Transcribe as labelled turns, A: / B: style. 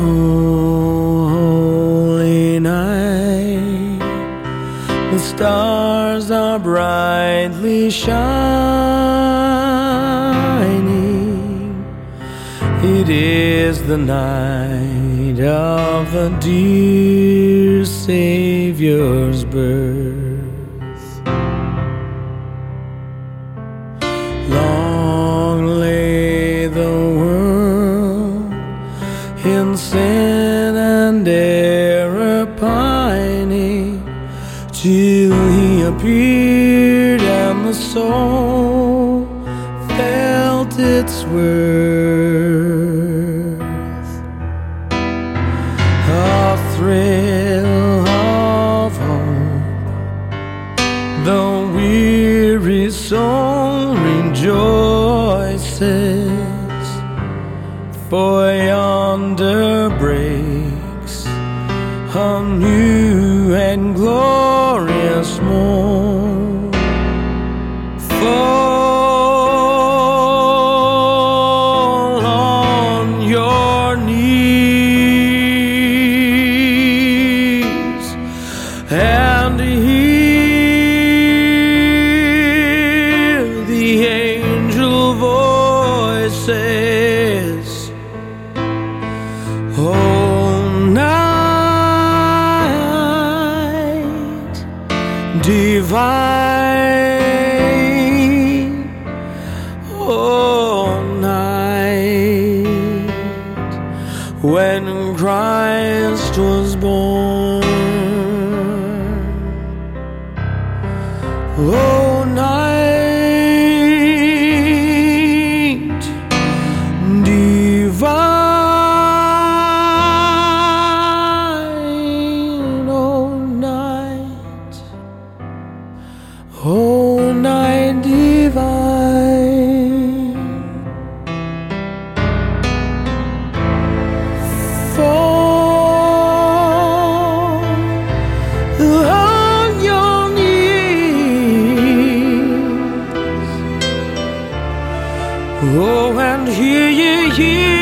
A: Holy night, the stars are brightly shining. It is the night of the dear Savior's birth. Long lay the world in sin and error pining, till He appeared and the soul felt its worth. A thrill of hope, the weary soul rejoices, for yonder breaks a new and glorious morn. Fall on your knees and hear the angel voices. Oh, night divine, oh, night when Christ was born. Oh, night divine, oh, night divine. Fall on your knees, oh, and hear ye